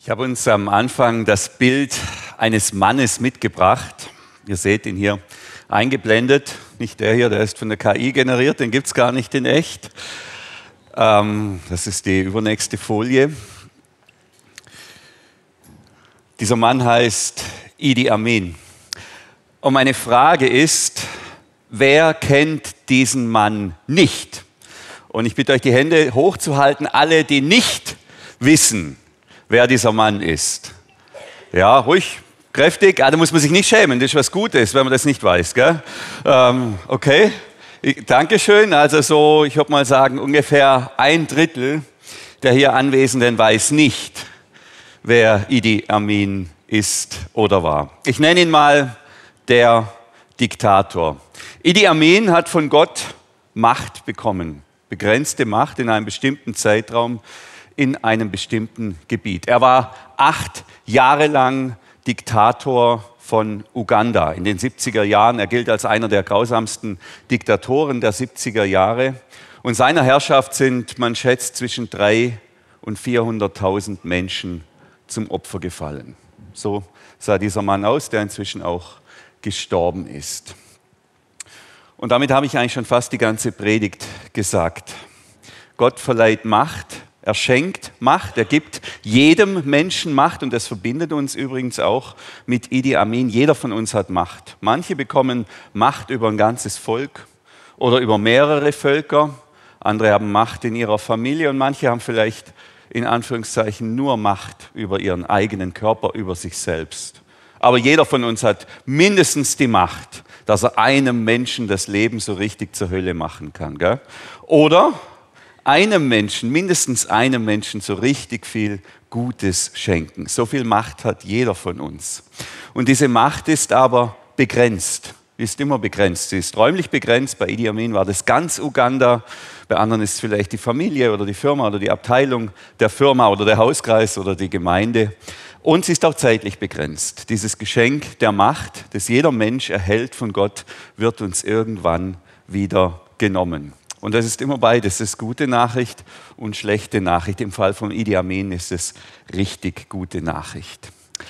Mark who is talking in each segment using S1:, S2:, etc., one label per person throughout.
S1: Ich habe uns am Anfang das Bild eines Mannes mitgebracht. Ihr seht ihn hier eingeblendet. Nicht der hier, der ist von der KI generiert, den gibt es gar nicht in echt. Das ist die übernächste Folie. Dieser Mann heißt Idi Amin. Und meine Frage ist, wer kennt diesen Mann nicht? Und ich bitte euch, die Hände hochzuhalten, alle, die nicht wissen, wer dieser Mann ist. Ja, ruhig, kräftig. Da muss man sich nicht schämen, das ist was Gutes, wenn man das nicht weiß. Gell? Okay, Dankeschön. Also so, ich würde mal sagen, ungefähr 1/3 der hier Anwesenden weiß nicht, wer Idi Amin ist oder war. Ich nenne ihn mal der Diktator. Idi Amin hat von Gott Macht bekommen, begrenzte Macht in einem bestimmten Zeitraum, in einem bestimmten Gebiet. Er war 8 Jahre lang Diktator von Uganda in den 70er Jahren. Er gilt als einer der grausamsten Diktatoren der 70er Jahre. Und seiner Herrschaft sind, man schätzt, zwischen 300.000 und 400.000 Menschen zum Opfer gefallen. So sah dieser Mann aus, der inzwischen auch gestorben ist. Und damit habe ich eigentlich schon fast die ganze Predigt gesagt. Gott verleiht Macht. Er schenkt Macht, er gibt jedem Menschen Macht und das verbindet uns übrigens auch mit Idi Amin. Jeder von uns hat Macht. Manche bekommen Macht über ein ganzes Volk oder über mehrere Völker. Andere haben Macht in ihrer Familie und manche haben vielleicht in Anführungszeichen nur Macht über ihren eigenen Körper, über sich selbst. Aber jeder von uns hat mindestens die Macht, dass er einem Menschen das Leben so richtig zur Hölle machen kann. Gell? Oder einem Menschen, mindestens einem Menschen so richtig viel Gutes schenken. So viel Macht hat jeder von uns. Und diese Macht ist aber begrenzt. Sie ist immer begrenzt. Sie ist räumlich begrenzt. Bei Idi Amin war das ganz Uganda. Bei anderen ist es vielleicht die Familie oder die Firma oder die Abteilung der Firma oder der Hauskreis oder die Gemeinde. Und sie ist auch zeitlich begrenzt. Dieses Geschenk der Macht, das jeder Mensch erhält von Gott, wird uns irgendwann wieder genommen. Und das ist immer beides, das ist gute Nachricht und schlechte Nachricht. Im Fall von Idi Amin ist es richtig gute Nachricht.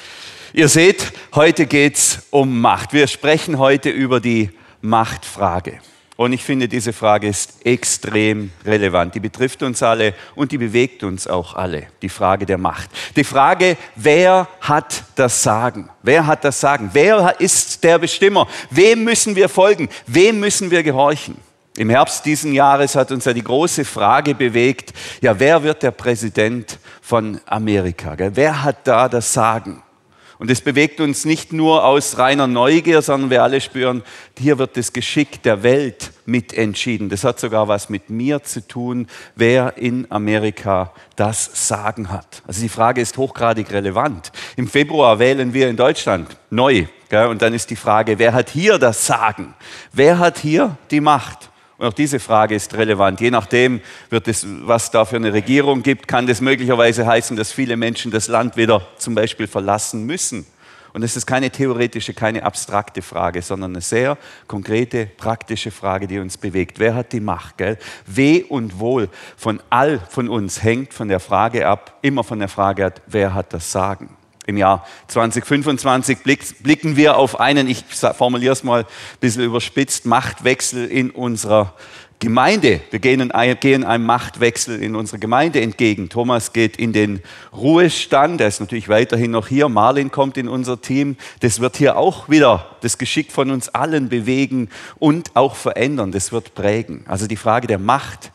S1: Ihr seht, heute geht es um Macht. Wir sprechen heute über die Machtfrage. Und ich finde, diese Frage ist extrem relevant. Die betrifft uns alle und die bewegt uns auch alle, die Frage der Macht. Die Frage, wer hat das Sagen? Wer hat das Sagen? Wer ist der Bestimmer? Wem müssen wir folgen? Wem müssen wir gehorchen? Im Herbst diesen Jahres hat uns ja die große Frage bewegt, ja, wer wird der Präsident von Amerika? Gell? Wer hat da das Sagen? Und es bewegt uns nicht nur aus reiner Neugier, sondern wir alle spüren, hier wird das Geschick der Welt mitentschieden. Das hat sogar was mit mir zu tun, wer in Amerika das Sagen hat. Also die Frage ist hochgradig relevant. Im Februar wählen wir in Deutschland neu. Gell? Und dann ist die Frage, wer hat hier das Sagen? Wer hat hier die Macht? Und auch diese Frage ist relevant. Je nachdem, was da für eine Regierung gibt, kann das möglicherweise heißen, dass viele Menschen das Land wieder zum Beispiel verlassen müssen. Und es ist keine theoretische, keine abstrakte Frage, sondern eine sehr konkrete, praktische Frage, die uns bewegt. Wer hat die Macht? Gell? Weh und Wohl von uns hängt von der Frage ab, immer von der Frage ab, wer hat das Sagen? Im Jahr 2025 blicken wir auf einen, ich formuliere es mal ein bisschen überspitzt, Machtwechsel in unserer Gemeinde. Wir gehen einem Machtwechsel in unserer Gemeinde entgegen. Thomas geht in den Ruhestand, er ist natürlich weiterhin noch hier. Marlin kommt in unser Team. Das wird hier auch wieder das Geschick von uns allen bewegen und auch verändern. Das wird prägen. Also die Frage der Macht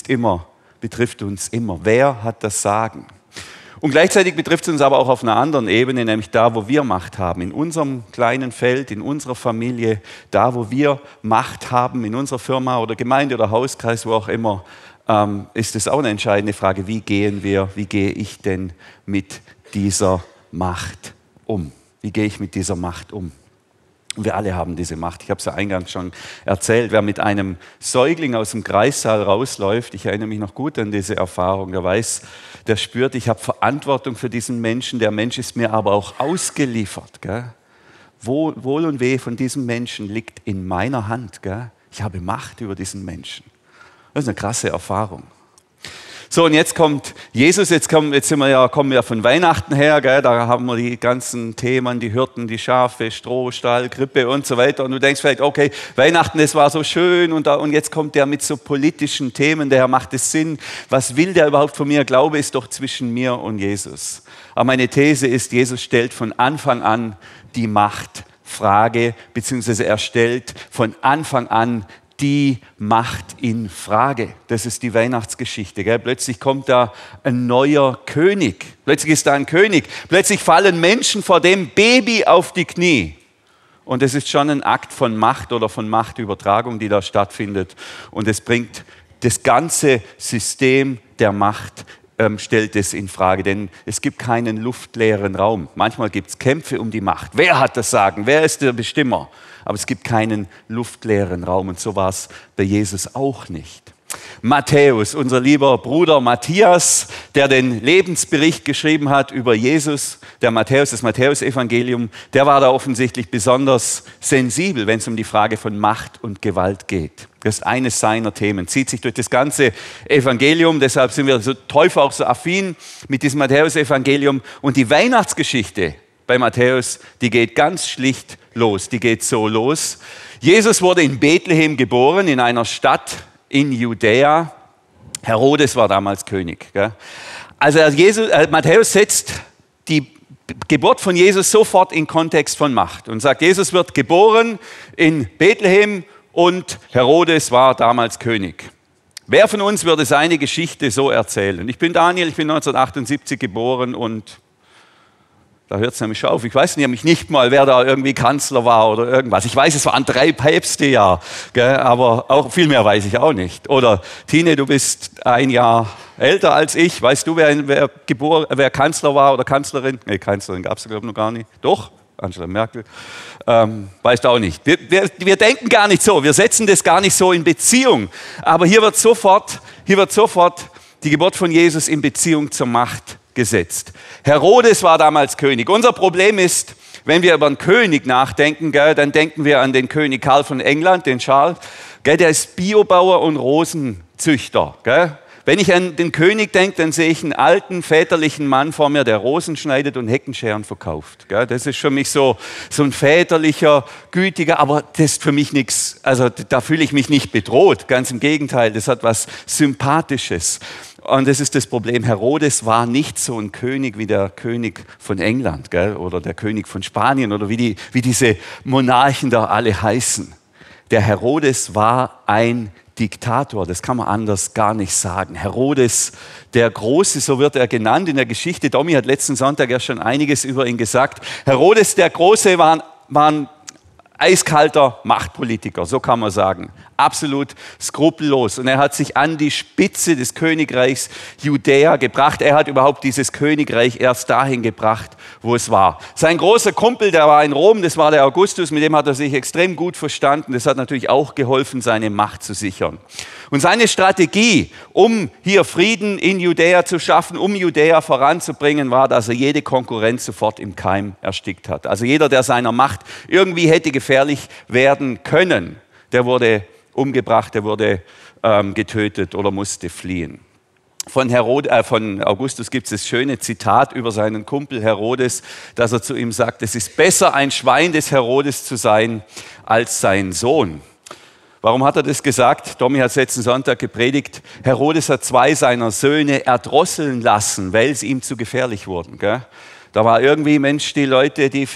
S1: betrifft uns immer. Wer hat das Sagen? Und gleichzeitig betrifft es uns aber auch auf einer anderen Ebene, nämlich da, wo wir Macht haben, in unserem kleinen Feld, in unserer Familie, da, wo wir Macht haben, in unserer Firma oder Gemeinde oder Hauskreis, wo auch immer, ist es auch eine entscheidende Frage, wie gehe ich denn mit dieser Macht um? Wie gehe ich mit dieser Macht um? Und wir alle haben diese Macht. Ich habe es ja eingangs schon erzählt, wer mit einem Säugling aus dem Kreissaal rausläuft, ich erinnere mich noch gut an diese Erfahrung, der spürt, ich habe Verantwortung für diesen Menschen, der Mensch ist mir aber auch ausgeliefert. Gell? Wohl und Weh von diesem Menschen liegt in meiner Hand. Gell? Ich habe Macht über diesen Menschen. Das ist eine krasse Erfahrung. So, und jetzt kommt Jesus, kommen wir von Weihnachten her, gell? Da haben wir die ganzen Themen, die Hirten, die Schafe, Stroh, Stall, Krippe und so weiter. Und du denkst vielleicht, okay, Weihnachten, das war so schön und jetzt kommt der mit so politischen Themen, der macht es Sinn. Was will der überhaupt von mir? Glaube ist doch zwischen mir und Jesus. Aber meine These ist, Jesus stellt von Anfang an die Machtfrage, beziehungsweise er stellt von Anfang an die Macht in Frage. Das ist die Weihnachtsgeschichte. Gell? Plötzlich kommt da ein neuer König. Plötzlich ist da ein König. Plötzlich fallen Menschen vor dem Baby auf die Knie. Und es ist schon ein Akt von Macht oder von Machtübertragung, die da stattfindet. Und es bringt das ganze System der Macht, stellt es in Frage, denn es gibt keinen luftleeren Raum. Manchmal gibt es Kämpfe um die Macht. Wer hat das Sagen? Wer ist der Bestimmer? Aber es gibt keinen luftleeren Raum und so war es bei Jesus auch nicht. Matthäus, unser lieber Bruder Matthias, der den Lebensbericht geschrieben hat über Jesus, das Matthäus-Evangelium, der war da offensichtlich besonders sensibel, wenn es um die Frage von Macht und Gewalt geht. Das ist eines seiner Themen, zieht sich durch das ganze Evangelium, deshalb sind wir so Täufer auch so affin mit diesem Matthäus-Evangelium. Und die Weihnachtsgeschichte bei Matthäus, die geht ganz schlicht los, die geht so los. Jesus wurde in Bethlehem geboren, in einer Stadt in Judäa. Herodes war damals König. Gell? Also Matthäus setzt die Geburt von Jesus sofort in Kontext von Macht und sagt, Jesus wird geboren in Bethlehem und Herodes war damals König. Wer von uns würde seine Geschichte so erzählen? Ich bin Daniel, ich bin 1978 geboren und da hört es nämlich schon auf. Ich weiß nämlich nicht mal, wer da irgendwie Kanzler war oder irgendwas. Ich weiß, es waren 3 Päpste, ja, gell? Aber auch viel mehr weiß ich auch nicht. Oder Tine, du bist ein Jahr älter als ich. Weißt du, wer Kanzler war oder Kanzlerin? Nee, Kanzlerin gab es, glaube ich, noch gar nicht. Doch, Angela Merkel. Weißt du auch nicht. Wir denken gar nicht so. Wir setzen das gar nicht so in Beziehung. Aber hier wird sofort die Geburt von Jesus in Beziehung zur Macht gesetzt. Herodes war damals König. Unser Problem ist, wenn wir über einen König nachdenken, gell, dann denken wir an den König Karl von England, den Charles. Gell, der ist Biobauer und Rosenzüchter. Gell. Wenn ich an den König denke, dann sehe ich einen alten, väterlichen Mann vor mir, der Rosen schneidet und Heckenscheren verkauft. Gell. Das ist für mich so ein väterlicher, gütiger, aber das ist für mich nichts, also da fühle ich mich nicht bedroht. Ganz im Gegenteil, das hat was Sympathisches. Und das ist das Problem. Herodes war nicht so ein König wie der König von England, gell? Oder der König von Spanien oder wie diese Monarchen da alle heißen. Der Herodes war ein Diktator, das kann man anders gar nicht sagen. Herodes der Große, so wird er genannt in der Geschichte. Domi hat letzten Sonntag ja schon einiges über ihn gesagt. Herodes der Große war ein eiskalter Machtpolitiker, so kann man sagen. Absolut skrupellos. Und er hat sich an die Spitze des Königreichs Judäa gebracht. Er hat überhaupt dieses Königreich erst dahin gebracht, wo es war. Sein großer Kumpel, der war in Rom, das war der Augustus, mit dem hat er sich extrem gut verstanden. Das hat natürlich auch geholfen, seine Macht zu sichern. Und seine Strategie, um hier Frieden in Judäa zu schaffen, um Judäa voranzubringen, war, dass er jede Konkurrenz sofort im Keim erstickt hat. Also jeder, der seiner Macht irgendwie hätte gefährlich werden können, der wurde umgebracht, der wurde getötet oder musste fliehen. Von Augustus gibt es das schöne Zitat über seinen Kumpel Herodes, dass er zu ihm sagt, es ist besser, ein Schwein des Herodes zu sein, als sein Sohn. Warum hat er das gesagt? Tommy hat letzten Sonntag gepredigt. Herodes hat 2 seiner Söhne erdrosseln lassen, weil sie ihm zu gefährlich wurden. Gell? Da war irgendwie, Mensch, die Leute, die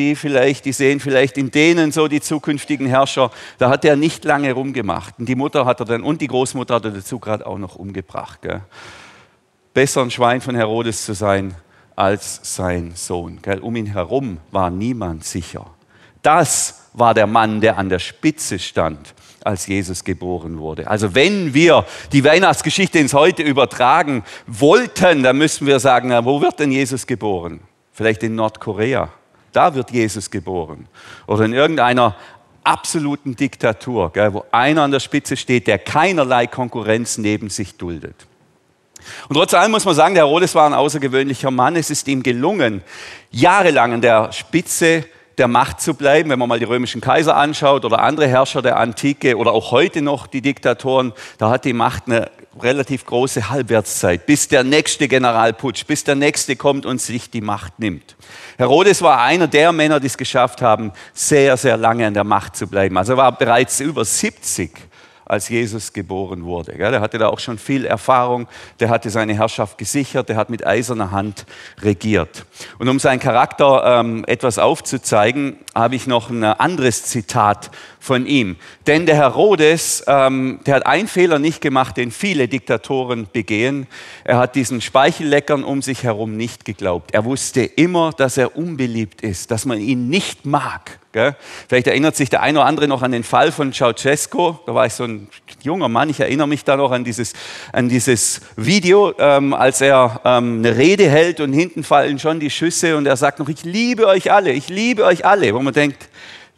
S1: sehen vielleicht in denen so die zukünftigen Herrscher. Da hat er nicht lange rumgemacht. Und die Mutter hat er dann und die Großmutter hat er dazu gerade auch noch umgebracht. Gell? Besser ein Schwein von Herodes zu sein als sein Sohn. Gell? Um ihn herum war niemand sicher. Das war der Mann, der an der Spitze stand, als Jesus geboren wurde. Also wenn wir die Weihnachtsgeschichte ins Heute übertragen wollten, dann müssten wir sagen, na, wo wird denn Jesus geboren? Vielleicht in Nordkorea. Da wird Jesus geboren. Oder in irgendeiner absoluten Diktatur, gell, wo einer an der Spitze steht, der keinerlei Konkurrenz neben sich duldet. Und trotz allem muss man sagen, der Herodes war ein außergewöhnlicher Mann. Es ist ihm gelungen, jahrelang an der Spitze der Macht zu bleiben. Wenn man mal die römischen Kaiser anschaut oder andere Herrscher der Antike oder auch heute noch die Diktatoren, da hat die Macht eine relativ große Halbwertszeit, bis der nächste Generalputsch, bis der nächste kommt und sich die Macht nimmt. Herodes war einer der Männer, die es geschafft haben, sehr, sehr lange an der Macht zu bleiben. Also er war bereits über 70, als Jesus geboren wurde. Der hatte da auch schon viel Erfahrung, der hatte seine Herrschaft gesichert, der hat mit eiserner Hand regiert. Und um seinen Charakter etwas aufzuzeigen, habe ich noch ein anderes Zitat von ihm. Denn der Herodes, der hat einen Fehler nicht gemacht, den viele Diktatoren begehen. Er hat diesen Speichelleckern um sich herum nicht geglaubt. Er wusste immer, dass er unbeliebt ist, dass man ihn nicht mag. Vielleicht erinnert sich der eine oder andere noch an den Fall von Ceausescu. Da war ich so ein junger Mann, ich erinnere mich da noch an dieses Video, als er eine Rede hält und hinten fallen schon die Schüsse und er sagt noch, ich liebe euch alle, wo man denkt,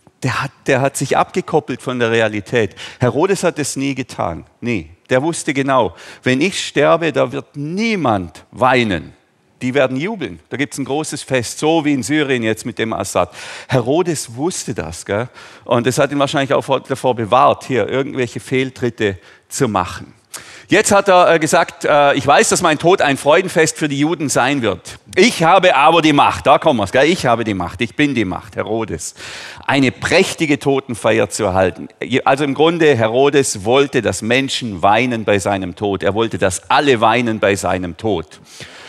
S1: der hat sich abgekoppelt von der Realität. Herodes hat es nie getan, nie. Der wusste genau, wenn ich sterbe, da wird niemand weinen. Die werden jubeln. Da gibt es ein großes Fest, so wie in Syrien jetzt mit dem Assad. Herodes wusste das, gell? Und das hat ihn wahrscheinlich auch davor bewahrt, hier irgendwelche Fehltritte zu machen. Jetzt hat er gesagt, ich weiß, dass mein Tod ein Freudenfest für die Juden sein wird. Ich habe aber die Macht, da kommen wir es, gell? Ich habe die Macht, ich bin die Macht, Herodes. Eine prächtige Totenfeier zu erhalten. Also im Grunde, Herodes wollte, dass Menschen weinen bei seinem Tod. Er wollte, dass alle weinen bei seinem Tod.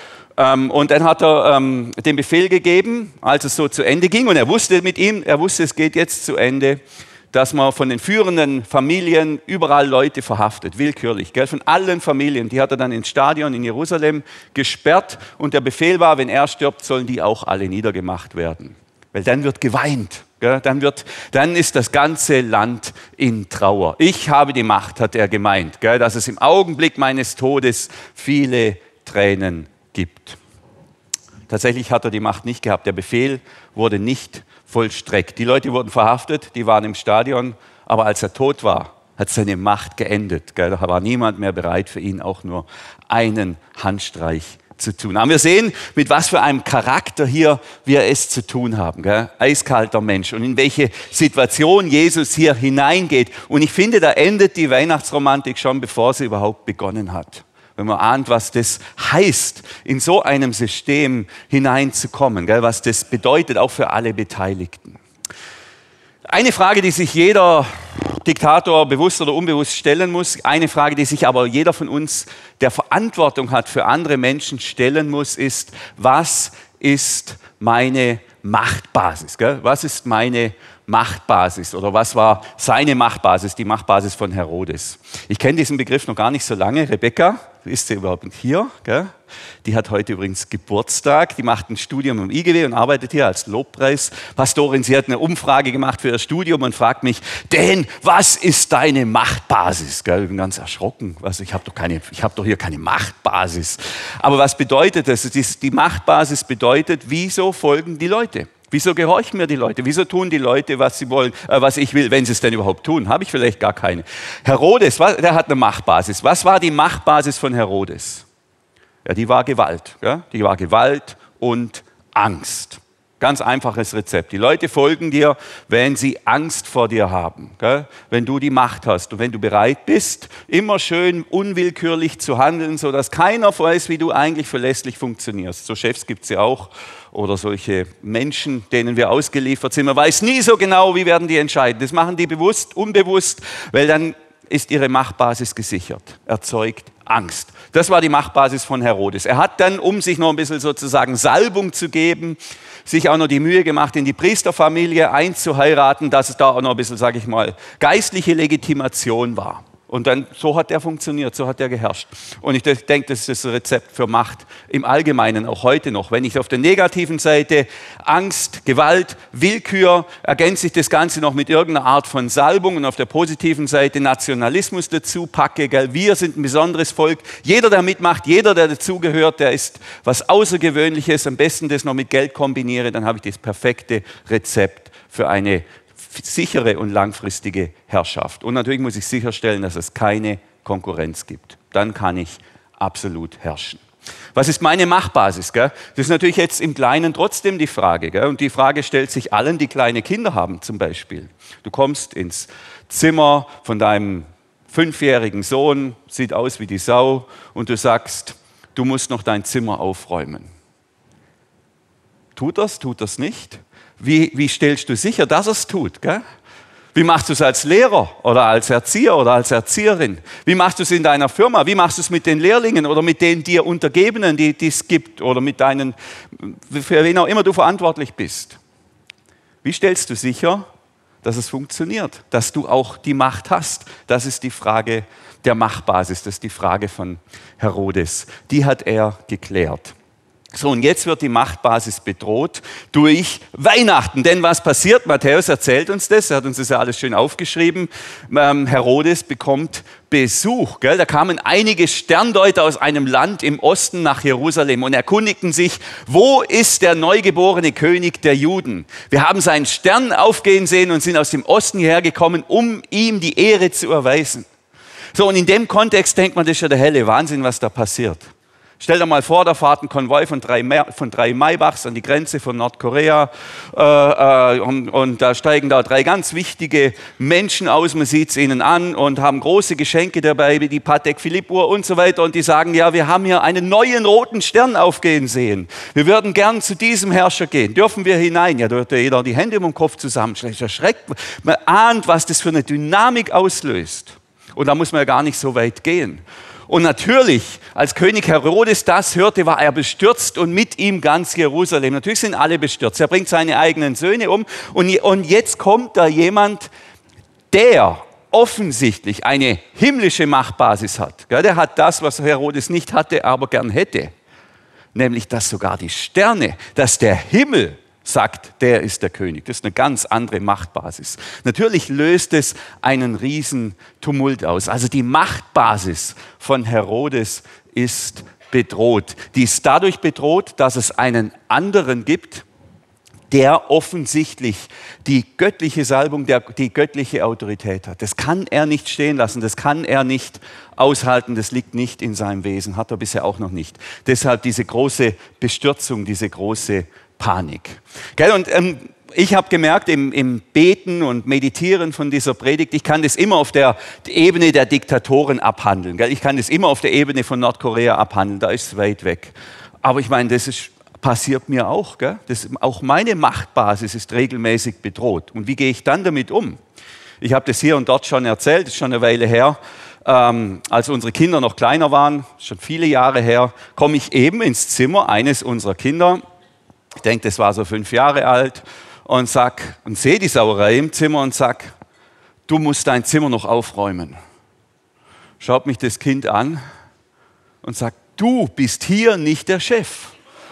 S1: Und dann hat er den Befehl gegeben, als es so zu Ende ging, und er wusste, es geht jetzt zu Ende, dass man von den führenden Familien überall Leute verhaftet, willkürlich, gell? Von allen Familien. Die hat er dann ins Stadion in Jerusalem gesperrt und der Befehl war, wenn er stirbt, sollen die auch alle niedergemacht werden. Weil dann wird geweint, gell? Dann ist das ganze Land in Trauer. Ich habe die Macht, hat er gemeint, gell? Dass es im Augenblick meines Todes viele Tränen gibt. Tatsächlich hat er die Macht nicht gehabt. Der Befehl wurde nicht vollstreckt. Die Leute wurden verhaftet, die waren im Stadion, aber als er tot war, hat seine Macht geendet. Da war niemand mehr bereit, für ihn auch nur einen Handstreich zu tun. Aber wir sehen, mit was für einem Charakter hier wir es zu tun haben. Eiskalter Mensch. Und in welche Situation Jesus hier hineingeht. Und ich finde, da endet die Weihnachtsromantik schon, bevor sie überhaupt begonnen hat. Wenn man ahnt, was das heißt, in so einem System hineinzukommen, was das bedeutet, auch für alle Beteiligten. Eine Frage, die sich jeder Diktator bewusst oder unbewusst stellen muss, eine Frage, die sich aber jeder von uns, der Verantwortung hat für andere Menschen, stellen muss, ist, was ist meine Machtbasis? Was ist meine Machtbasis oder was war seine Machtbasis, die Machtbasis von Herodes? Ich kenne diesen Begriff noch gar nicht so lange. Rebecca, ist sie überhaupt nicht hier? Gell? Die hat heute übrigens Geburtstag. Die macht ein Studium im IGW und arbeitet hier als Lobpreispastorin. Sie hat eine Umfrage gemacht für ihr Studium und fragt mich, Dan, was ist deine Machtbasis? Gell? Ich bin ganz erschrocken. Ich habe doch hier keine Machtbasis. Aber was bedeutet das? Die Machtbasis bedeutet, wieso folgen die Leute? Wieso gehorchen mir die Leute? Wieso tun die Leute, was sie wollen, was ich will, wenn sie es denn überhaupt tun? Habe ich vielleicht gar keine. Herodes, der hat eine Machtbasis. Was war die Machtbasis von Herodes? Ja, die war Gewalt. Ja? Die war Gewalt und Angst. Ganz einfaches Rezept. Die Leute folgen dir, wenn sie Angst vor dir haben. Gell? Wenn du die Macht hast und wenn du bereit bist, immer schön unwillkürlich zu handeln, sodass keiner weiß, wie du eigentlich verlässlich funktionierst. So Chefs gibt es ja auch. Oder solche Menschen, denen wir ausgeliefert sind. Man weiß nie so genau, wie werden die entscheiden. Das machen die bewusst, unbewusst, weil dann ist ihre Machtbasis gesichert. Erzeugt Angst. Das war die Machtbasis von Herodes. Er hat dann, um sich noch ein bisschen sozusagen Salbung zu geben, sich auch noch die Mühe gemacht, in die Priesterfamilie einzuheiraten, dass es da auch noch ein bisschen, sage ich mal, geistliche Legitimation war. Und dann, so hat er funktioniert, so hat er geherrscht. Und ich denke, das ist das Rezept für Macht im Allgemeinen, auch heute noch. Wenn ich auf der negativen Seite Angst, Gewalt, Willkür, ergänze ich das Ganze noch mit irgendeiner Art von Salbung und auf der positiven Seite Nationalismus dazu packe. Gell? Wir sind ein besonderes Volk. Jeder, der mitmacht, jeder, der dazugehört, der ist was Außergewöhnliches. Am besten das noch mit Geld kombiniere, dann habe ich das perfekte Rezept für eine sichere und langfristige Herrschaft. Und natürlich muss ich sicherstellen, dass es keine Konkurrenz gibt. Dann kann ich absolut herrschen. Was ist meine Machtbasis? Gell? Das ist natürlich jetzt im Kleinen trotzdem die Frage. Gell? Und die Frage stellt sich allen, die kleine Kinder haben zum Beispiel. Du kommst ins Zimmer von deinem 5-jährigen Sohn, sieht aus wie die Sau, und du sagst, du musst noch dein Zimmer aufräumen. Tut das nicht? Wie stellst du sicher, dass er es tut? Gell? Wie machst du es als Lehrer oder als Erzieher oder als Erzieherin? Wie machst du es in deiner Firma? Wie machst du es mit den Lehrlingen oder mit den dir Untergebenen, die es gibt, oder mit deinen, für wen auch immer du verantwortlich bist? Wie stellst du sicher, dass es funktioniert, dass du auch die Macht hast? Das ist die Frage der Machtbasis, das ist die Frage von Herodes. Die hat er geklärt. So, und jetzt wird die Machtbasis bedroht durch Weihnachten. Denn was passiert? Matthäus erzählt uns das, er hat uns das ja alles schön aufgeschrieben. Herodes bekommt Besuch. Gell? Da kamen einige Sterndeuter aus einem Land im Osten nach Jerusalem und erkundigten sich, wo ist der neugeborene König der Juden? Wir haben seinen Stern aufgehen sehen und sind aus dem Osten hierher gekommen, um ihm die Ehre zu erweisen. So, und in dem Kontext denkt man, das ist ja der helle Wahnsinn, was da passiert. Stell dir mal vor, da fährt ein Konvoi von drei Maybachs an die Grenze von Nordkorea und da steigen da 3 ganz wichtige Menschen aus, man sieht es ihnen an, und haben große Geschenke dabei, wie die Patek Philippe Uhr und so weiter, und die sagen, ja, wir haben hier einen neuen roten Stern aufgehen sehen. Wir würden gern zu diesem Herrscher gehen. Dürfen wir hinein? Ja, da wird ja jeder die Hände um den Kopf zusammenschlagen. Das erschreckt. Man ahnt, was das für eine Dynamik auslöst. Und da muss man ja gar nicht so weit gehen. Und natürlich, als König Herodes das hörte, war er bestürzt und mit ihm ganz Jerusalem. Natürlich sind alle bestürzt. Er bringt seine eigenen Söhne um. Und jetzt kommt da jemand, der offensichtlich eine himmlische Machtbasis hat. Der hat das, was Herodes nicht hatte, aber gern hätte. Nämlich, dass sogar die Sterne, dass der Himmel sagt, der ist der König. Das ist eine ganz andere Machtbasis. Natürlich löst es einen riesen Tumult aus. Also die Machtbasis von Herodes ist bedroht. Die ist dadurch bedroht, dass es einen anderen gibt, der offensichtlich die göttliche Salbung, die göttliche Autorität hat. Das kann er nicht stehen lassen, das kann er nicht aushalten, das liegt nicht in seinem Wesen, hat er bisher auch noch nicht. Deshalb diese große Bestürzung, diese große Panik. Und ich habe gemerkt, im Beten und Meditieren von dieser Predigt, ich kann das immer auf der Ebene der Diktatoren abhandeln. Ich kann das immer auf der Ebene von Nordkorea abhandeln, da ist es weit weg. Aber ich meine, passiert mir auch. Auch meine Machtbasis ist regelmäßig bedroht. Und wie gehe ich dann damit um? Ich habe das hier und dort schon erzählt, das ist schon eine Weile her. Als unsere Kinder noch kleiner waren, schon viele Jahre her, komme ich eben ins Zimmer eines unserer Kinder. Ich denke, das war so 5 Jahre alt, und sehe die Sauerei im Zimmer und sag, du musst dein Zimmer noch aufräumen. Schaut mich das Kind an und sagt, du bist hier nicht der Chef.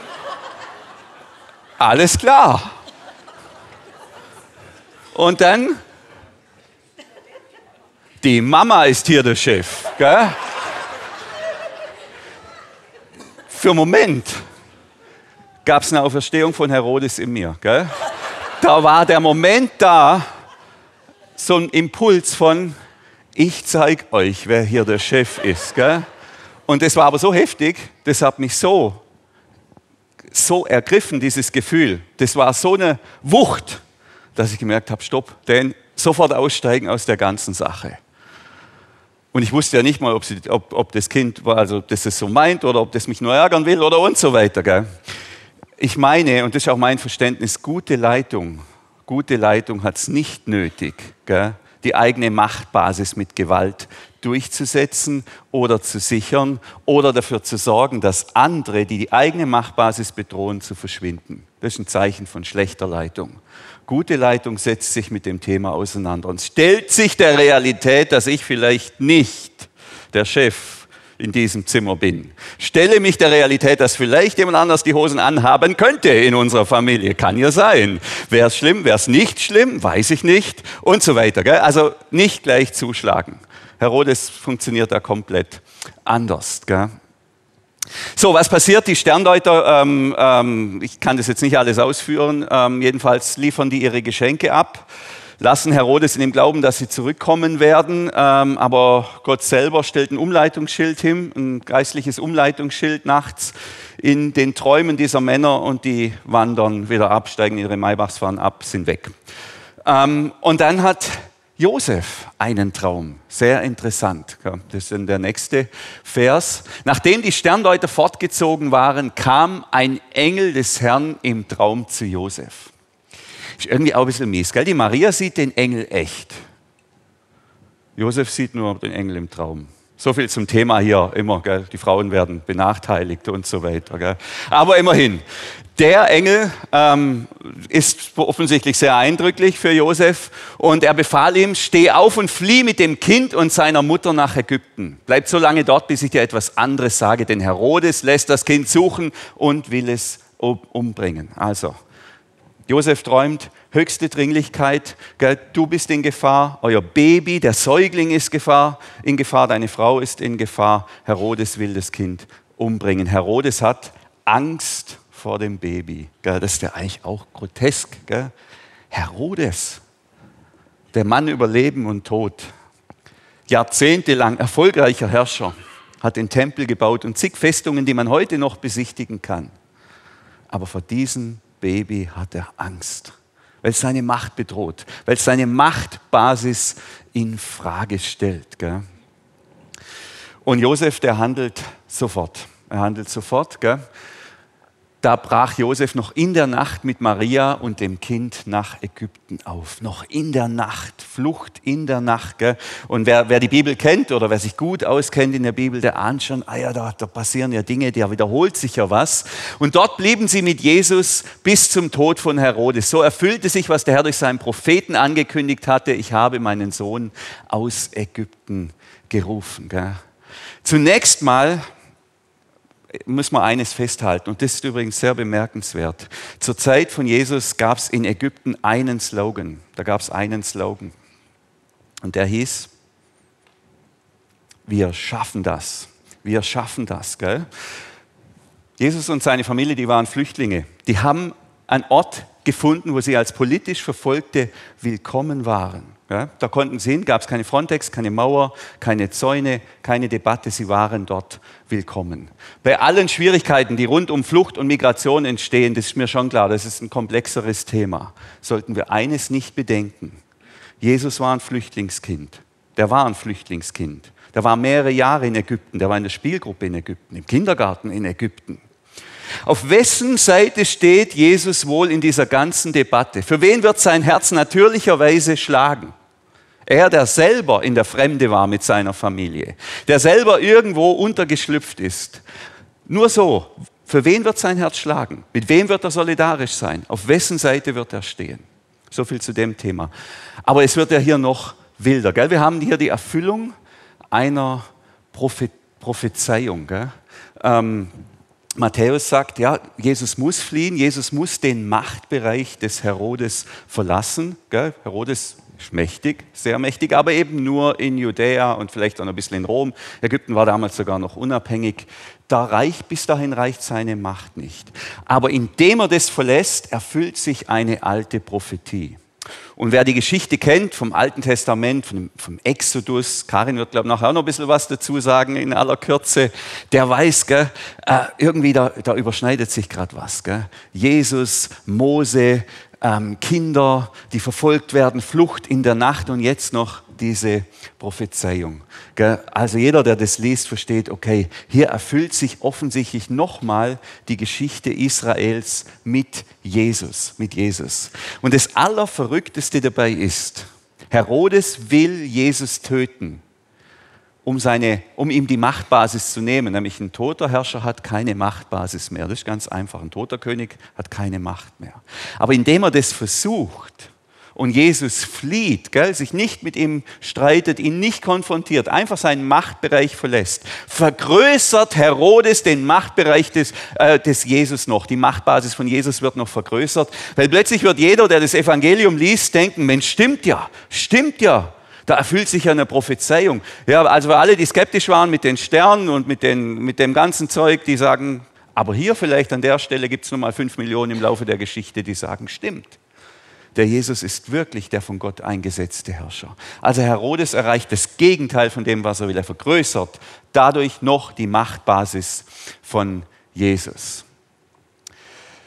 S1: Alles klar. Und dann, die Mama ist hier der Chef. Gell? Für einen Moment gab es eine Auferstehung von Herodes in mir. Gell? Da war der Moment da, so ein Impuls von, ich zeige euch, wer hier der Chef ist. Gell? Und das war aber so heftig, das hat mich so ergriffen, dieses Gefühl. Das war so eine Wucht, dass ich gemerkt habe, stopp, denn sofort aussteigen aus der ganzen Sache. Und ich wusste ja nicht mal, ob das Kind das so meint oder ob das mich nur ärgern will oder und so weiter. Gell? Ich meine, und das ist auch mein Verständnis, gute Leitung hat es nicht nötig, gell, die eigene Machtbasis mit Gewalt durchzusetzen oder zu sichern oder dafür zu sorgen, dass andere, die eigene Machtbasis bedrohen, zu verschwinden. Das ist ein Zeichen von schlechter Leitung. Gute Leitung setzt sich mit dem Thema auseinander und stellt sich der Realität, dass ich vielleicht nicht der Chef in diesem Zimmer bin. Stelle mich der Realität, dass vielleicht jemand anders die Hosen anhaben könnte in unserer Familie. Kann ja sein. Wäre es schlimm, wäre es nicht schlimm, weiß ich nicht und so weiter. Gell? Also nicht gleich zuschlagen. Herodes funktioniert da komplett anders. Gell? So, was passiert? Die Sterndeuter, ich kann das jetzt nicht alles ausführen, jedenfalls liefern die ihre Geschenke ab, lassen Herodes in dem Glauben, dass sie zurückkommen werden, aber Gott selber stellt ein Umleitungsschild hin, ein geistliches Umleitungsschild nachts in den Träumen dieser Männer, und die wandern wieder ab, steigen ihre Maybachs, fahren ab, sind weg. Und dann hat Josef einen Traum. Sehr interessant. Das ist dann der nächste Vers. Nachdem die Sterndeuter fortgezogen waren, kam ein Engel des Herrn im Traum zu Josef. Ist irgendwie auch ein bisschen mies, gell? Die Maria sieht den Engel echt. Josef sieht nur den Engel im Traum. So viel zum Thema hier immer, gell? Die Frauen werden benachteiligt und so weiter. Gell? Aber immerhin, der Engel ist offensichtlich sehr eindrücklich für Josef und er befahl ihm, steh auf und flieh mit dem Kind und seiner Mutter nach Ägypten. Bleib so lange dort, bis ich dir etwas anderes sage, denn Herodes lässt das Kind suchen und will es umbringen. Also, Josef träumt, höchste Dringlichkeit, gell, du bist in Gefahr, euer Baby, der Säugling ist in Gefahr, deine Frau ist in Gefahr, Herodes will das Kind umbringen. Herodes hat Angst vor dem Baby. Gell, das ist ja eigentlich auch grotesk. Gell? Herodes, der Mann über Leben und Tod, jahrzehntelang erfolgreicher Herrscher, hat den Tempel gebaut und zig Festungen, die man heute noch besichtigen kann. Aber vor diesem Baby hat er Angst, weil es seine Macht bedroht, weil es seine Machtbasis in Frage stellt. Gell? Und Josef, der handelt sofort. Er handelt sofort. Gell? Da brach Josef noch in der Nacht mit Maria und dem Kind nach Ägypten auf. Noch in der Nacht, Flucht in der Nacht. Gell? Und wer die Bibel kennt oder wer sich gut auskennt in der Bibel, der ahnt schon, da passieren ja Dinge, da wiederholt sich ja was. Und dort blieben sie mit Jesus bis zum Tod von Herodes. So erfüllte sich, was der Herr durch seinen Propheten angekündigt hatte. Ich habe meinen Sohn aus Ägypten gerufen. Gell? Zunächst mal muss man eines festhalten, und das ist übrigens sehr bemerkenswert. Zur Zeit von Jesus gab es in Ägypten einen Slogan. Da gab es einen Slogan. Und der hieß, wir schaffen das. Wir schaffen das. Gell? Jesus und seine Familie, die waren Flüchtlinge. Die haben einen Ort gefunden, wo sie als politisch Verfolgte willkommen waren. Ja, da konnten sie hin, gab es keine Frontex, keine Mauer, keine Zäune, keine Debatte, sie waren dort willkommen. Bei allen Schwierigkeiten, die rund um Flucht und Migration entstehen, das ist mir schon klar, das ist ein komplexeres Thema, sollten wir eines nicht bedenken. Jesus war ein Flüchtlingskind, der war ein Flüchtlingskind. Der war mehrere Jahre in Ägypten, der war in der Spielgruppe in Ägypten, im Kindergarten in Ägypten. Auf wessen Seite steht Jesus wohl in dieser ganzen Debatte? Für wen wird sein Herz natürlicherweise schlagen? Er, der selber in der Fremde war mit seiner Familie, der selber irgendwo untergeschlüpft ist. Nur so, für wen wird sein Herz schlagen? Mit wem wird er solidarisch sein? Auf wessen Seite wird er stehen? So viel zu dem Thema. Aber es wird ja hier noch wilder. Gell? Wir haben hier die Erfüllung einer Prophezeiung. Gell? Matthäus sagt, ja, Jesus muss fliehen, Jesus muss den Machtbereich des Herodes verlassen. Gell? Herodes ist mächtig, sehr mächtig, aber eben nur in Judäa und vielleicht auch noch ein bisschen in Rom. Ägypten war damals sogar noch unabhängig. Bis dahin reicht seine Macht nicht. Aber indem er das verlässt, erfüllt sich eine alte Prophetie. Und wer die Geschichte kennt vom Alten Testament, vom Exodus, Karin wird, glaube ich, nachher noch ein bisschen was dazu sagen in aller Kürze, der weiß, gell, irgendwie da überschneidet sich gerade was. Gell? Jesus, Mose, Kinder, die verfolgt werden, Flucht in der Nacht und jetzt noch diese Prophezeiung. Gell? Also jeder, der das liest, versteht, okay, hier erfüllt sich offensichtlich nochmal die Geschichte Israels mit Jesus. Und das Allerverrückteste dabei ist, Herodes will Jesus töten, um ihm die Machtbasis zu nehmen. Nämlich ein toter Herrscher hat keine Machtbasis mehr. Das ist ganz einfach. Ein toter König hat keine Macht mehr. Aber indem er das versucht und Jesus flieht, gell, sich nicht mit ihm streitet, ihn nicht konfrontiert, einfach seinen Machtbereich verlässt, vergrößert Herodes den Machtbereich des Jesus noch. Die Machtbasis von Jesus wird noch vergrößert, weil plötzlich wird jeder, der das Evangelium liest, denken, Mensch, stimmt ja. Da erfüllt sich ja eine Prophezeiung. Ja, also alle, die skeptisch waren mit den Sternen und mit dem ganzen Zeug, die sagen, aber hier vielleicht an der Stelle gibt es nochmal 5 Millionen im Laufe der Geschichte, die sagen, stimmt. Der Jesus ist wirklich der von Gott eingesetzte Herrscher. Also Herodes erreicht das Gegenteil von dem, was er will. Er vergrößert dadurch noch die Machtbasis von Jesus.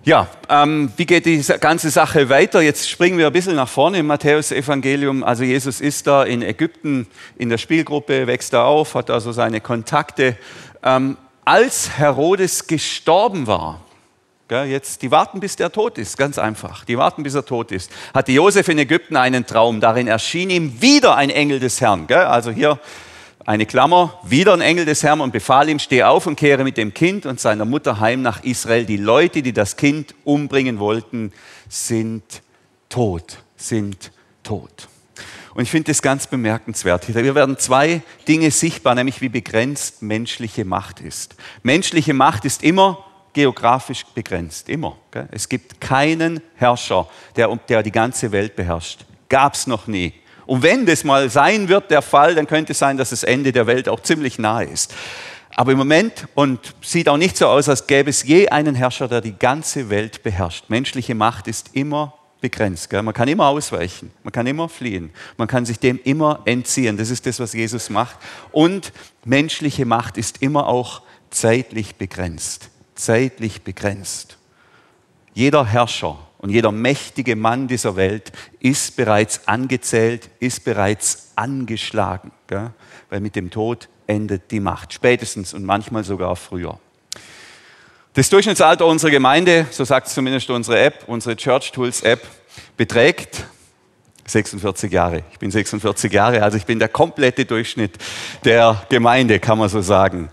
S1: Ja, wie geht die ganze Sache weiter? Jetzt springen wir ein bisschen nach vorne im Matthäus-Evangelium. Also Jesus ist da in Ägypten in der Spielgruppe, wächst da auf, hat also seine Kontakte. Als Herodes gestorben war, jetzt, die warten, bis der tot ist, ganz einfach. Die warten, bis er tot ist. Hatte Josef in Ägypten einen Traum. Darin erschien ihm wieder ein Engel des Herrn. Also hier eine Klammer, wieder ein Engel des Herrn und befahl ihm, steh auf und kehre mit dem Kind und seiner Mutter heim nach Israel. Die Leute, die das Kind umbringen wollten, sind tot, sind tot. Und ich finde das ganz bemerkenswert. Hier werden zwei Dinge sichtbar, nämlich wie begrenzt menschliche Macht ist. Menschliche Macht ist immer geografisch begrenzt, immer. Es gibt keinen Herrscher, der die ganze Welt beherrscht. Gab es noch nie. Und wenn das mal sein wird, der Fall, dann könnte es sein, dass das Ende der Welt auch ziemlich nahe ist. Aber im Moment, und sieht auch nicht so aus, als gäbe es je einen Herrscher, der die ganze Welt beherrscht. Menschliche Macht ist immer begrenzt. Man kann immer ausweichen, man kann immer fliehen, man kann sich dem immer entziehen. Das ist das, was Jesus macht. Und menschliche Macht ist immer auch zeitlich begrenzt. Zeitlich begrenzt. Jeder Herrscher und jeder mächtige Mann dieser Welt ist bereits angezählt, ist bereits angeschlagen. Weil mit dem Tod endet die Macht. Spätestens und manchmal sogar früher. Das Durchschnittsalter unserer Gemeinde, so sagt es zumindest unsere App, unsere Church Tools App, beträgt 46 Jahre. Ich bin 46 Jahre, also ich bin der komplette Durchschnitt der Gemeinde, kann man so sagen.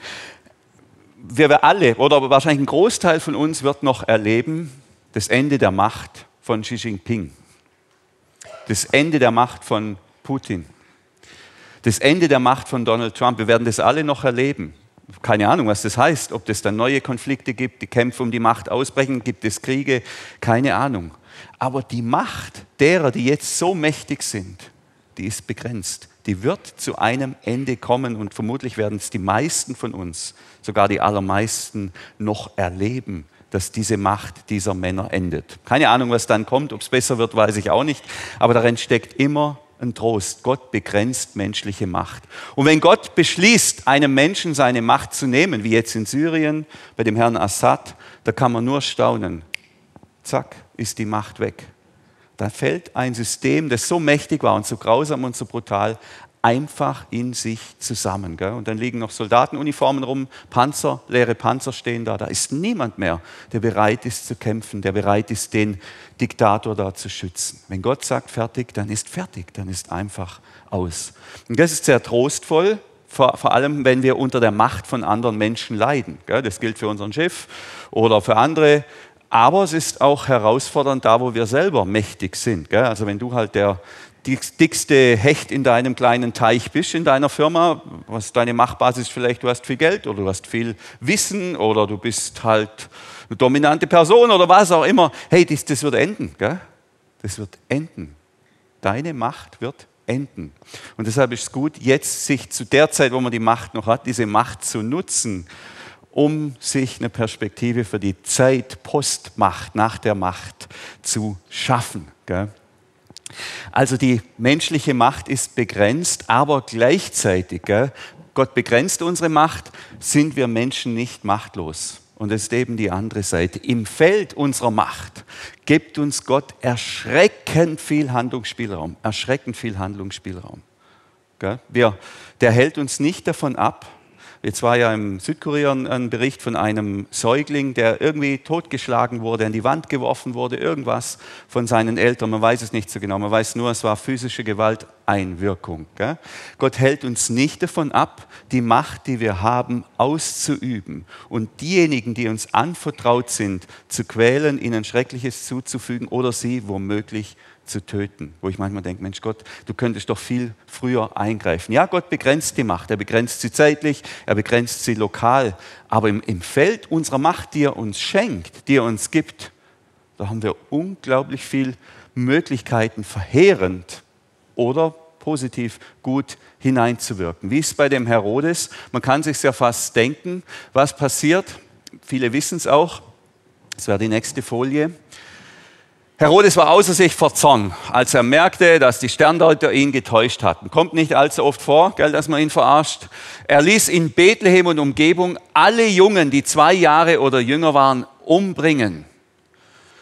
S1: Wir alle, oder wahrscheinlich ein Großteil von uns wird noch erleben, das Ende der Macht von Xi Jinping, das Ende der Macht von Putin, das Ende der Macht von Donald Trump. Wir werden das alle noch erleben. Keine Ahnung, was das heißt, ob es dann neue Konflikte gibt, die Kämpfe um die Macht ausbrechen, gibt es Kriege, keine Ahnung. Aber die Macht derer, die jetzt so mächtig sind, die ist begrenzt. Die wird zu einem Ende kommen und vermutlich werden es die meisten von uns, sogar die allermeisten, noch erleben, dass diese Macht dieser Männer endet. Keine Ahnung, was dann kommt, ob es besser wird, weiß ich auch nicht, aber darin steckt immer ein Trost. Gott begrenzt menschliche Macht. Und wenn Gott beschließt, einem Menschen seine Macht zu nehmen, wie jetzt in Syrien bei dem Herrn Assad, da kann man nur staunen. Zack, ist die Macht weg. Da fällt ein System, das so mächtig war und so grausam und so brutal, einfach in sich zusammen. Und dann liegen noch Soldatenuniformen rum, Panzer, leere Panzer stehen da. Da ist niemand mehr, der bereit ist zu kämpfen, der bereit ist, den Diktator da zu schützen. Wenn Gott sagt, fertig, dann ist einfach aus. Und das ist sehr trostvoll, vor allem, wenn wir unter der Macht von anderen Menschen leiden. Das gilt für unseren Chef oder für andere. Aber es ist auch herausfordernd da, wo wir selber mächtig sind. Also wenn du halt der dickste Hecht in deinem kleinen Teich bist, in deiner Firma, was deine Machtbasis vielleicht, du hast viel Geld oder du hast viel Wissen oder du bist halt eine dominante Person oder was auch immer. Hey, das wird enden. Das wird enden. Deine Macht wird enden. Und deshalb ist es gut, jetzt sich zu der Zeit, wo man die Macht noch hat, diese Macht zu nutzen, um sich eine Perspektive für die Zeit Postmacht, nach der Macht zu schaffen. Also die menschliche Macht ist begrenzt, aber gleichzeitig, Gott begrenzt unsere Macht, sind wir Menschen nicht machtlos. Und das ist eben die andere Seite. Im Feld unserer Macht gibt uns Gott erschreckend viel Handlungsspielraum. Erschreckend viel Handlungsspielraum. Der hält uns nicht davon ab. Jetzt war ja im Südkorea ein Bericht von einem Säugling, der irgendwie totgeschlagen wurde, an die Wand geworfen wurde, irgendwas von seinen Eltern. Man weiß es nicht so genau, man weiß nur, es war physische Gewalteinwirkung. Gott hält uns nicht davon ab, die Macht, die wir haben, auszuüben und diejenigen, die uns anvertraut sind, zu quälen, ihnen Schreckliches zuzufügen oder sie womöglich zu töten. Wo ich manchmal denke, Mensch Gott, du könntest doch viel früher eingreifen. Ja, Gott begrenzt die Macht, er begrenzt sie zeitlich, er begrenzt sie lokal, aber im Feld unserer Macht, die er uns schenkt, die er uns gibt, da haben wir unglaublich viele Möglichkeiten, verheerend oder positiv gut hineinzuwirken. Wie ist es bei dem Herodes? Man kann sich ja fast denken, was passiert. Viele wissen es auch. Das wäre die nächste Folie. Herodes war außer sich vor Zorn, als er merkte, dass die Sterndeuter ihn getäuscht hatten. Kommt nicht allzu oft vor, dass man ihn verarscht. Er ließ in Bethlehem und Umgebung alle Jungen, die 2 Jahre oder jünger waren, umbringen.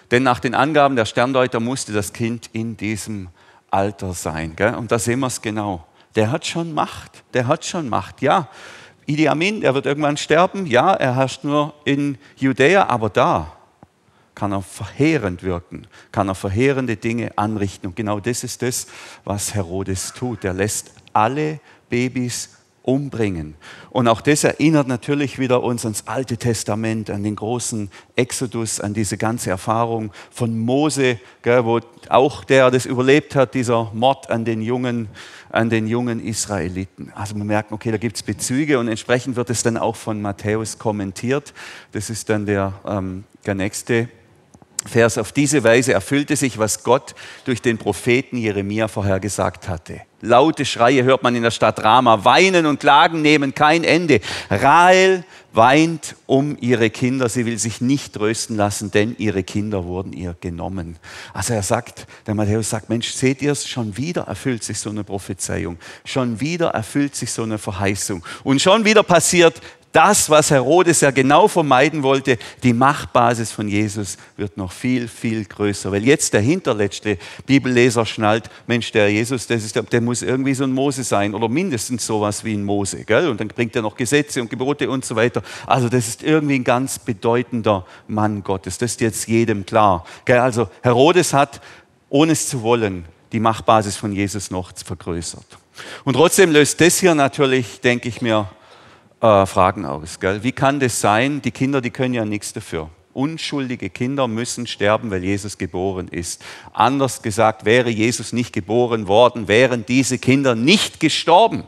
S1: Denn nach den Angaben der Sterndeuter musste das Kind in diesem Alter sein. Gell? Und da sehen wir es genau. Der hat schon Macht. Ja, Idi Amin, er wird irgendwann sterben. Ja, er herrscht nur in Judäa, aber da kann er verheerend wirken, kann er verheerende Dinge anrichten. Und genau das ist das, was Herodes tut. Er lässt alle Babys umbringen. Und auch das erinnert natürlich wieder uns ans Alte Testament, an den großen Exodus, an diese ganze Erfahrung von Mose, gell, wo auch der das überlebt hat, dieser Mord an den jungen Israeliten. Also wir merken, okay, da gibt es Bezüge und entsprechend wird es dann auch von Matthäus kommentiert. Das ist dann der nächste Vers. Auf diese Weise erfüllte sich, was Gott durch den Propheten Jeremia vorhergesagt hatte. Laute Schreie hört man in der Stadt Rama. Weinen und Klagen nehmen kein Ende. Rahel weint um ihre Kinder. Sie will sich nicht trösten lassen, denn ihre Kinder wurden ihr genommen. Also der Matthäus sagt, Mensch, seht ihr es? Schon wieder erfüllt sich so eine Prophezeiung. Schon wieder erfüllt sich so eine Verheißung. Und schon wieder passiert das, was Herodes ja genau vermeiden wollte, die Machtbasis von Jesus wird noch viel, viel größer. Weil jetzt der hinterletzte Bibelleser schnallt, Mensch, der Jesus, der muss irgendwie so ein Mose sein oder mindestens sowas wie ein Mose. Gell? Und dann bringt er noch Gesetze und Gebote und so weiter. Also das ist irgendwie ein ganz bedeutender Mann Gottes. Das ist jetzt jedem klar. Gell? Also Herodes hat, ohne es zu wollen, die Machtbasis von Jesus noch vergrößert. Und trotzdem löst das hier natürlich, denke ich mir, Fragen aus. Gell? Wie kann das sein? Die Kinder, die können ja nichts dafür. Unschuldige Kinder müssen sterben, weil Jesus geboren ist. Anders gesagt, wäre Jesus nicht geboren worden, wären diese Kinder nicht gestorben.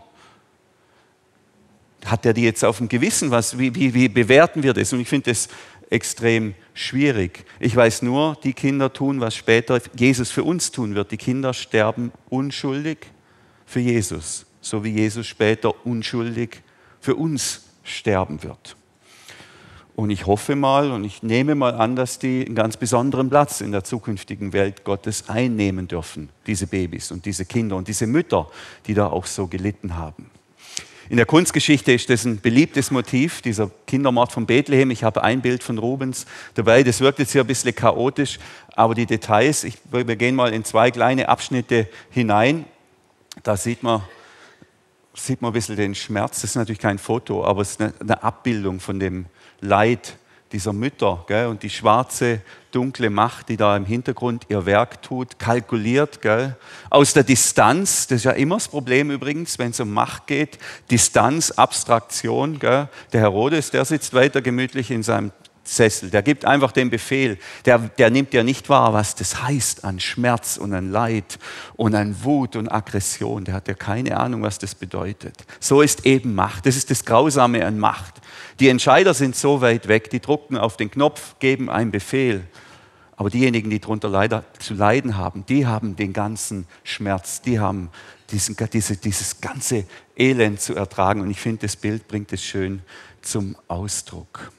S1: Hat er die jetzt auf dem Gewissen? Wie bewerten wir das? Und ich finde das extrem schwierig. Ich weiß nur, die Kinder tun, was später Jesus für uns tun wird. Die Kinder sterben unschuldig für Jesus, so wie Jesus später unschuldig für uns sterben wird. Und ich hoffe mal und ich nehme mal an, dass die einen ganz besonderen Platz in der zukünftigen Welt Gottes einnehmen dürfen, diese Babys und diese Kinder und diese Mütter, die da auch so gelitten haben. In der Kunstgeschichte ist das ein beliebtes Motiv, dieser Kindermord von Bethlehem. Ich habe ein Bild von Rubens dabei, das wirkt jetzt hier ein bisschen chaotisch, aber die Details, wir gehen mal in 2 kleine Abschnitte hinein, da sieht man ein bisschen den Schmerz. Das ist natürlich kein Foto, aber es ist eine Abbildung von dem Leid dieser Mütter. Gell? Und die schwarze, dunkle Macht, die da im Hintergrund ihr Werk tut, kalkuliert. Gell? Aus der Distanz, das ist ja immer das Problem übrigens, wenn es um Macht geht, Distanz, Abstraktion. Gell? Der Herodes, der sitzt weiter gemütlich in seinem Sessel, der gibt einfach den Befehl, der nimmt ja nicht wahr, was das heißt an Schmerz und an Leid und an Wut und Aggression, der hat ja keine Ahnung, was das bedeutet. So ist eben Macht, das ist das Grausame an Macht. Die Entscheider sind so weit weg, die drucken auf den Knopf, geben einen Befehl, aber diejenigen, die darunter leider zu leiden haben, die haben den ganzen Schmerz, die haben dieses ganze Elend zu ertragen und ich finde, das Bild bringt es schön zum Ausdruck.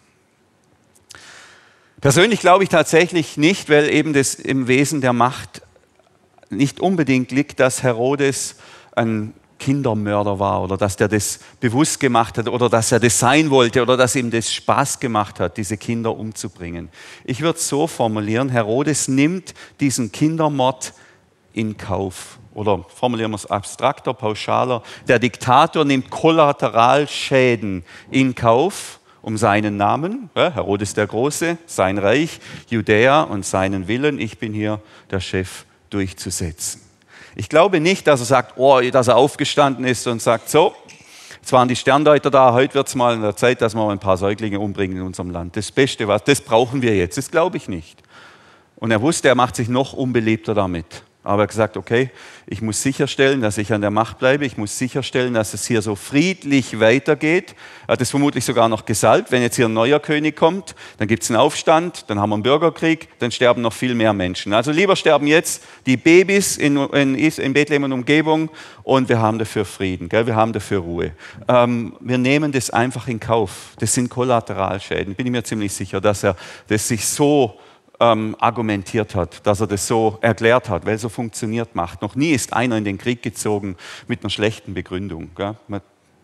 S1: Persönlich glaube ich tatsächlich nicht, weil eben das im Wesen der Macht nicht unbedingt liegt, dass Herodes ein Kindermörder war oder dass der das bewusst gemacht hat oder dass er das sein wollte oder dass ihm das Spaß gemacht hat, diese Kinder umzubringen. Ich würde es so formulieren, Herodes nimmt diesen Kindermord in Kauf. Oder formulieren wir es abstrakter, pauschaler. Der Diktator nimmt Kollateralschäden in Kauf, um seinen Namen, Herodes der Große, sein Reich, Judäa und seinen Willen, ich bin hier der Chef, durchzusetzen. Ich glaube nicht, dass er sagt, dass er aufgestanden ist und sagt, so, jetzt waren die Sterndeuter da, heute wird es mal in der Zeit, dass wir ein paar Säuglinge umbringen in unserem Land. Das Beste, das brauchen wir jetzt, das glaube ich nicht. Und er wusste, er macht sich noch unbeliebter damit. Aber er hat gesagt, okay, ich muss sicherstellen, dass ich an der Macht bleibe. Ich muss sicherstellen, dass es hier so friedlich weitergeht. Er hat es vermutlich sogar noch gesalbt. Wenn jetzt hier ein neuer König kommt, dann gibt es einen Aufstand, dann haben wir einen Bürgerkrieg, dann sterben noch viel mehr Menschen. Also lieber sterben jetzt die Babys in Bethlehem und Umgebung und wir haben dafür Frieden, gell? Wir haben dafür Ruhe. Wir nehmen das einfach in Kauf. Das sind Kollateralschäden. Bin ich mir ziemlich sicher, dass er das sich so argumentiert hat, dass er das so erklärt hat, weil so funktioniert Macht. Noch nie ist einer in den Krieg gezogen mit einer schlechten Begründung. Gell?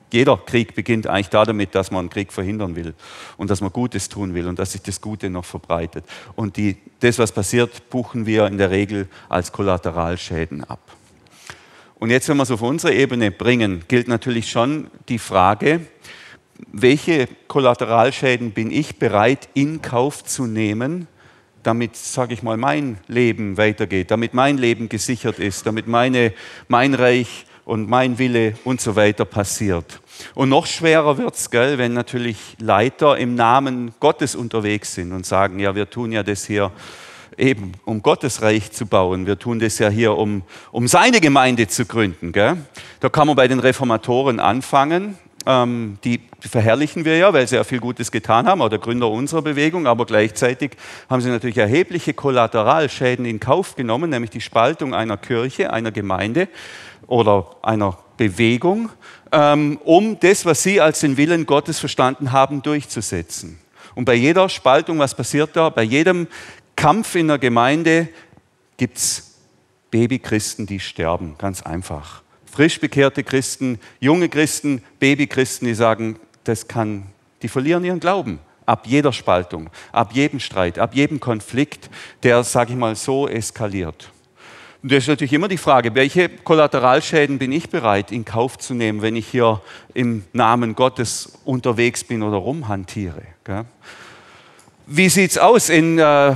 S1: Jeder Krieg beginnt eigentlich damit, dass man einen Krieg verhindern will und dass man Gutes tun will und dass sich das Gute noch verbreitet. Und das, was passiert, buchen wir in der Regel als Kollateralschäden ab. Und jetzt, wenn wir es auf unsere Ebene bringen, gilt natürlich schon die Frage, welche Kollateralschäden bin ich bereit in Kauf zu nehmen, damit, sage ich mal, mein Leben weitergeht, damit mein Leben gesichert ist, damit mein Reich und mein Wille und so weiter passiert. Und noch schwerer wird es, wenn natürlich Leiter im Namen Gottes unterwegs sind und sagen, ja, wir tun ja das hier eben, um Gottes Reich zu bauen. Wir tun das ja hier, um seine Gemeinde zu gründen. Gell? Da kann man bei den Reformatoren anfangen. Die verherrlichen wir ja, weil sie ja viel Gutes getan haben, auch der Gründer unserer Bewegung, aber gleichzeitig haben sie natürlich erhebliche Kollateralschäden in Kauf genommen, nämlich die Spaltung einer Kirche, einer Gemeinde oder einer Bewegung, um das, was sie als den Willen Gottes verstanden haben, durchzusetzen. Und bei jeder Spaltung, was passiert da? Bei jedem Kampf in der Gemeinde gibt es Babychristen, die sterben, ganz einfach. Frisch bekehrte Christen, junge Christen, Babychristen, die sagen, die verlieren ihren Glauben. Ab jeder Spaltung, ab jedem Streit, ab jedem Konflikt, der, sage ich mal, so eskaliert. Und das ist natürlich immer die Frage, welche Kollateralschäden bin ich bereit in Kauf zu nehmen, wenn ich hier im Namen Gottes unterwegs bin oder rumhantiere. Gell? Wie sieht es aus? Im Jahr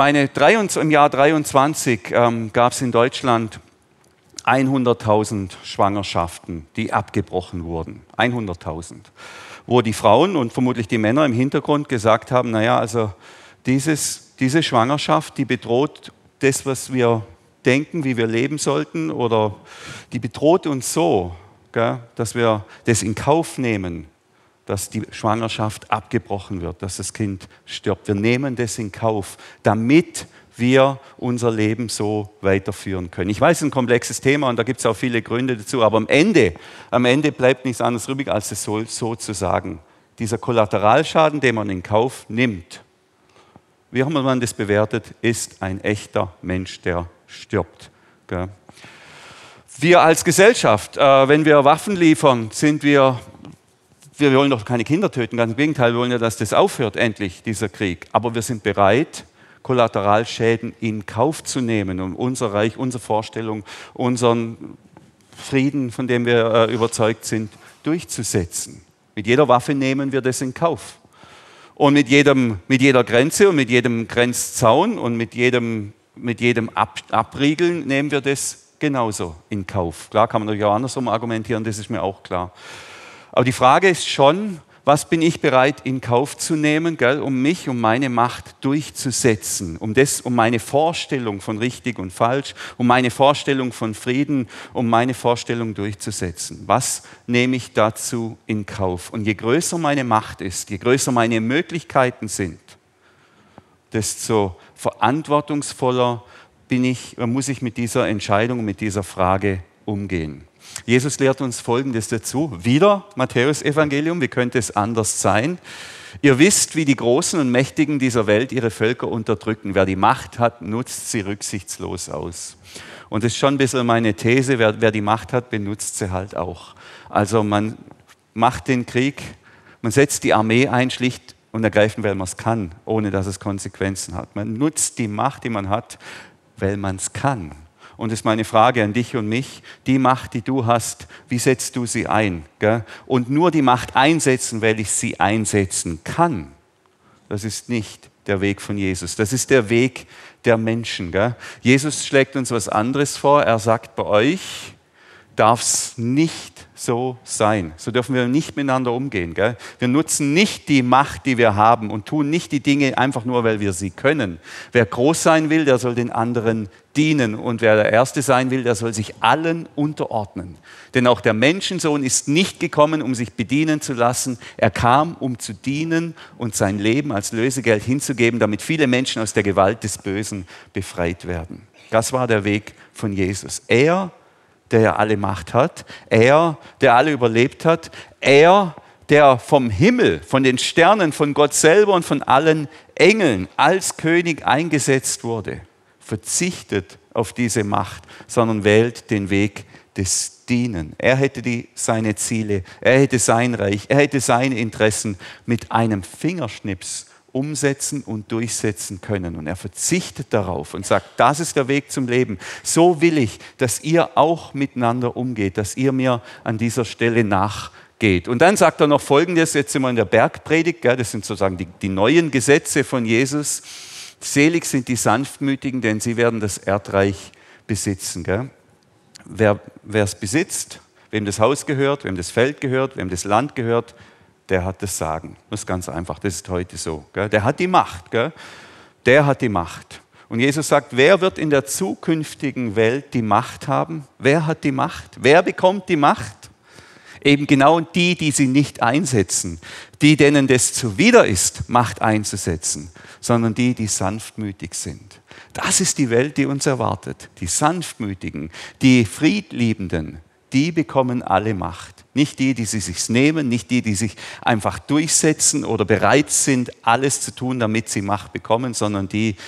S1: 23 gab es in Deutschland 100.000 Schwangerschaften, die abgebrochen wurden. 100.000. Wo die Frauen und vermutlich die Männer im Hintergrund gesagt haben, naja, also diese Schwangerschaft, die bedroht das, was wir denken, wie wir leben sollten, oder die bedroht uns so, gell, dass wir das in Kauf nehmen, dass die Schwangerschaft abgebrochen wird, dass das Kind stirbt. Wir nehmen das in Kauf, damit wir unser Leben so weiterführen können. Ich weiß, es ist ein komplexes Thema und da gibt es auch viele Gründe dazu, aber am Ende bleibt nichts anderes übrig, als es so zu sagen. Dieser Kollateralschaden, den man in Kauf nimmt, wie auch immer man das bewertet, ist ein echter Mensch, der stirbt. Gell? Wir als Gesellschaft, wenn wir Waffen liefern, wir wollen doch keine Kinder töten, ganz im Gegenteil, wir wollen ja, dass das aufhört, endlich, dieser Krieg. Aber wir sind bereit, Kollateralschäden in Kauf zu nehmen, um unser Reich, unsere Vorstellung, unseren Frieden, von dem wir überzeugt sind, durchzusetzen. Mit jeder Waffe nehmen wir das in Kauf. Und mit jeder Grenze und mit jedem Grenzzaun und mit jedem Abriegeln nehmen wir das genauso in Kauf. Klar kann man natürlich auch andersrum argumentieren, das ist mir auch klar. Aber die Frage ist schon, was bin ich bereit in Kauf zu nehmen, um mich, um meine Macht durchzusetzen, um meine Vorstellung von richtig und falsch, um meine Vorstellung von Frieden, um meine Vorstellung durchzusetzen. Was nehme ich dazu in Kauf? Und je größer meine Macht ist, je größer meine Möglichkeiten sind, desto verantwortungsvoller muss ich mit dieser Entscheidung, mit dieser Frage umgehen. Jesus lehrt uns Folgendes dazu. Wieder Matthäus-Evangelium, wie könnte es anders sein? Ihr wisst, wie die Großen und Mächtigen dieser Welt ihre Völker unterdrücken. Wer die Macht hat, nutzt sie rücksichtslos aus. Und das ist schon ein bisschen meine These, wer die Macht hat, benutzt sie halt auch. Also man macht den Krieg, man setzt die Armee ein, schlicht und ergreifend, weil man es kann, ohne dass es Konsequenzen hat. Man nutzt die Macht, die man hat, weil man es kann. Und das ist meine Frage an dich und mich, die Macht, die du hast, wie setzt du sie ein? Gell? Und nur die Macht einsetzen, weil ich sie einsetzen kann, das ist nicht der Weg von Jesus. Das ist der Weg der Menschen. Gell? Jesus schlägt uns was anderes vor. Er sagt, bei euch darf es nicht so sein. So dürfen wir nicht miteinander umgehen. Gell? Wir nutzen nicht die Macht, die wir haben und tun nicht die Dinge einfach nur, weil wir sie können. Wer groß sein will, der soll den anderen dienen. Und wer der Erste sein will, der soll sich allen unterordnen. Denn auch der Menschensohn ist nicht gekommen, um sich bedienen zu lassen. Er kam, um zu dienen und sein Leben als Lösegeld hinzugeben, damit viele Menschen aus der Gewalt des Bösen befreit werden. Das war der Weg von Jesus. Er, der ja alle Macht hat, er, der alle überlebt hat, er, der vom Himmel, von den Sternen, von Gott selber und von allen Engeln als König eingesetzt wurde, verzichtet auf diese Macht, sondern wählt den Weg des Dienen. Er hätte seine Ziele, er hätte sein Reich, er hätte seine Interessen mit einem Fingerschnips umsetzen und durchsetzen können. Und er verzichtet darauf und sagt, das ist der Weg zum Leben. So will ich, dass ihr auch miteinander umgeht, dass ihr mir an dieser Stelle nachgeht. Und dann sagt er noch Folgendes, jetzt sind wir in der Bergpredigt, das sind sozusagen die neuen Gesetze von Jesus. Selig sind die Sanftmütigen, denn sie werden das Erdreich besitzen. Wer es besitzt, wem das Haus gehört, wem das Feld gehört, wem das Land gehört, der hat das Sagen. Das ist ganz einfach, das ist heute so. Der hat die Macht. Der hat die Macht. Und Jesus sagt, wer wird in der zukünftigen Welt die Macht haben? Wer hat die Macht? Wer bekommt die Macht? Eben genau die sie nicht einsetzen. Die, denen das zuwider ist, Macht einzusetzen, sondern die sanftmütig sind. Das ist die Welt, die uns erwartet. Die Sanftmütigen, die Friedliebenden, die bekommen alle Macht. Nicht die sie sich nehmen, nicht die sich einfach durchsetzen oder bereit sind, alles zu tun, damit sie Macht bekommen, sondern die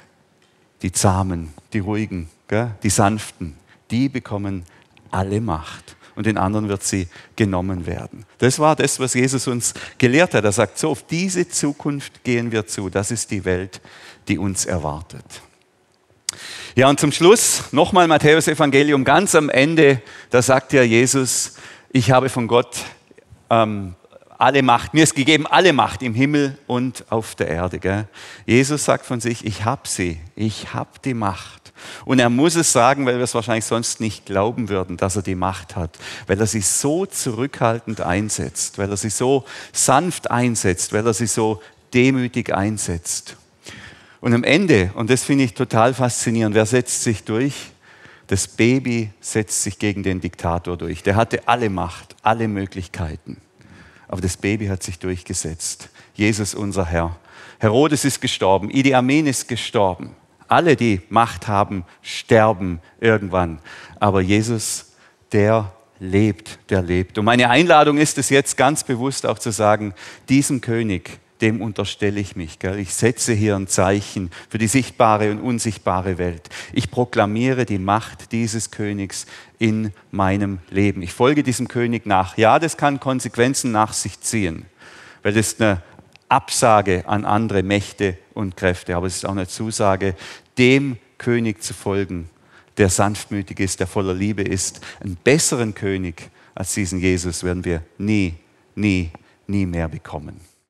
S1: Zahmen, die Ruhigen, die Sanften, die bekommen alle Macht. Und den anderen wird sie genommen werden. Das war das, was Jesus uns gelehrt hat. Er sagt, so auf diese Zukunft gehen wir zu. Das ist die Welt, die uns erwartet. Ja, und zum Schluss nochmal Matthäus Evangelium, ganz am Ende, da sagt ja Jesus, ich habe von Gott alle Macht, mir ist gegeben alle Macht im Himmel und auf der Erde. Jesus sagt von sich, ich habe sie, ich habe die Macht. Und er muss es sagen, weil wir es wahrscheinlich sonst nicht glauben würden, dass er die Macht hat, weil er sie so zurückhaltend einsetzt, weil er sie so sanft einsetzt, weil er sie so demütig einsetzt. Und am Ende, und das finde ich total faszinierend, wer setzt sich durch? Das Baby setzt sich gegen den Diktator durch. Der hatte alle Macht, alle Möglichkeiten. Aber das Baby hat sich durchgesetzt. Jesus, unser Herr. Herodes ist gestorben, Idi Amin ist gestorben. Alle, die Macht haben, sterben irgendwann. Aber Jesus, der lebt. Und meine Einladung ist es jetzt ganz bewusst auch zu sagen, diesem König, dem unterstelle ich mich. Ich setze hier ein Zeichen für die sichtbare und unsichtbare Welt. Ich proklamiere die Macht dieses Königs in meinem Leben. Ich folge diesem König nach. Ja, das kann Konsequenzen nach sich ziehen, weil das eine Absage an andere Mächte und Kräfte, aber es ist auch eine Zusage, dem König zu folgen, der sanftmütig ist, der voller Liebe ist. Einen besseren König als diesen Jesus werden wir nie mehr bekommen.